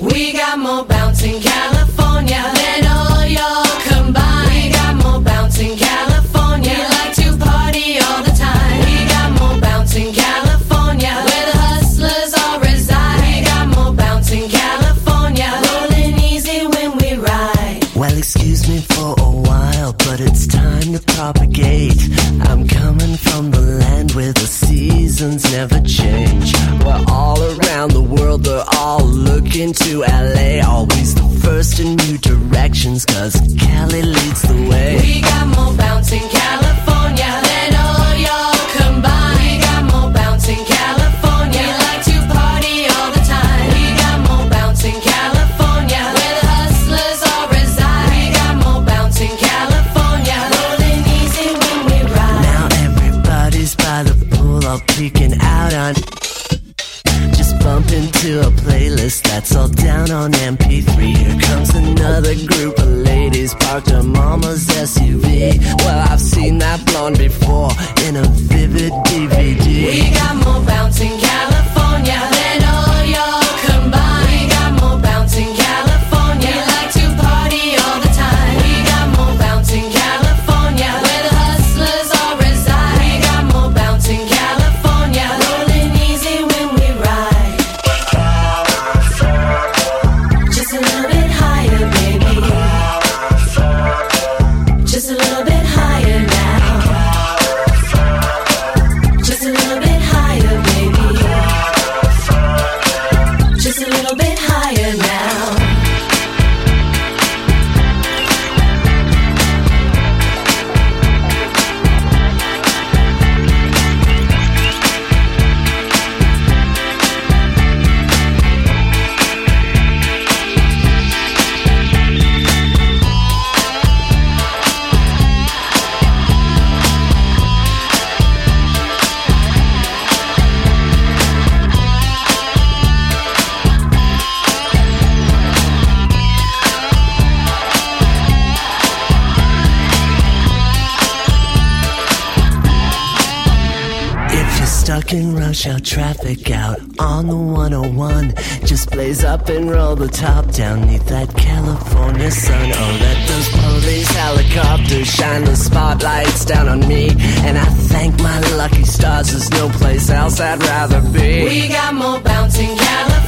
We got more bounce in California than all y'all combined. We got more bounce in California. We like to party all the time. We got more bounce in California, where the hustlers all reside. We got more bounce in California, rolling easy when we ride. Well, excuse me for a while, but it's time to propagate. I'm coming from the land where the seasons never change. We're all around the world, they're all looking to LA. Always the first in new directions, cause Cali leads the way. We got more bounce in California than all y'all combined. We got more bounce in California. We like to party all the time. We got more bounce in California, where the hustlers all reside. We got more bounce in California, rolling easy when we ride. Now everybody's by the pool, all peeking out on. Just bump into a playlist that's all down on MP3. Here comes another group of ladies parked her mama's SUV. Well, I've seen that blonde before in a vivid DVD. We got more bounce in California than all y'all combined. We got more bounce in California. We like to party all the time. We got more bounce in California, where the hustlers all reside. We got more bounce in California, rolling easy when we ride. Just a little bit higher, baby. Just a little bit higher now. Just a little bit higher, baby. Just a little bit higher now. Stuck in rush hour traffic out on the 101. Just blaze up and roll the top down neath that California sun. Oh, let those police helicopters shine the spotlights down on me. And I thank my lucky stars, there's no place else I'd rather be. We got more bounce in California